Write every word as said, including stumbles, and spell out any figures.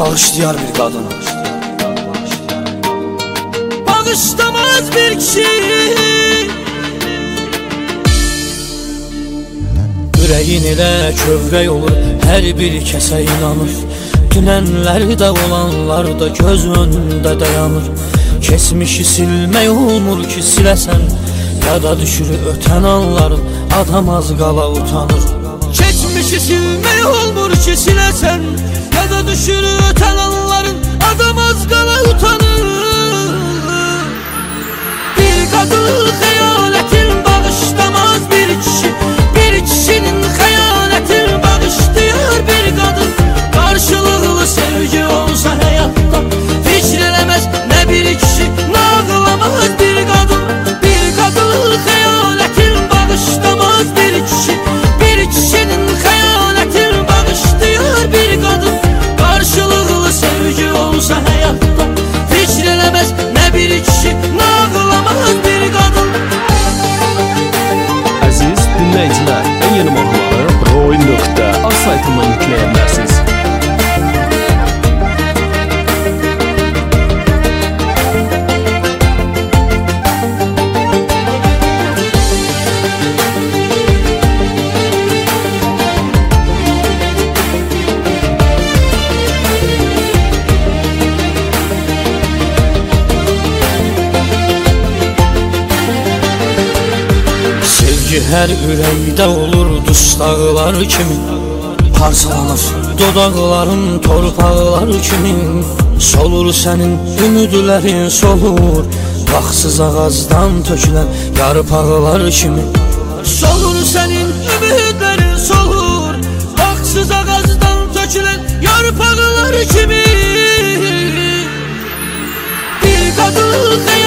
bağışlayar bir qadın. Bağışlamaz bir kişi. Ürəyin elə kövrək olur, hər bir kəsə inanır. Dünənlərdə olanlar da göz önündə dayanır. Kesmişi silmək olmur ki siləsən, yada düşür ötən anların, adam az qala utanır. Keçmişi silmək olmur ki siləsən, yada düşür ötən anların, adam az qala utanır. Bir qadın xəyalətin bağışlamaz bir kişi, bir kişinin xəyalətin bağışlayar bir qadın. Qarşılıqlı sevgi olsa həyatda fikr eləməz nə bir kişi, nə ağlamaz bir qadın. Bir qadın xəyalətin bağışlamaz bir kişi, bir kişinin xəyalətin bağışlayar bir qadın. Qarşılıqlı sevgi olsa həyatda fikr eləməz nə bir kişi, nə ağlamaz bir qadın. Əziz dinləyicilər, ən yeni mahnıları roy nöqtə az saytından yükləyə bilərsiniz. Hər ürəkdə olur dustaqlar kimi, parçalanır dodaqların torpaqlar kimi. Solur sənin ümidlərin solur, vaxtsız ağacdan tökülən yarpaqlar kimi. Solur sənin ümidlərin solur, vaxtsız ağacdan tökülən yarpaqlar kimi. Bir qadın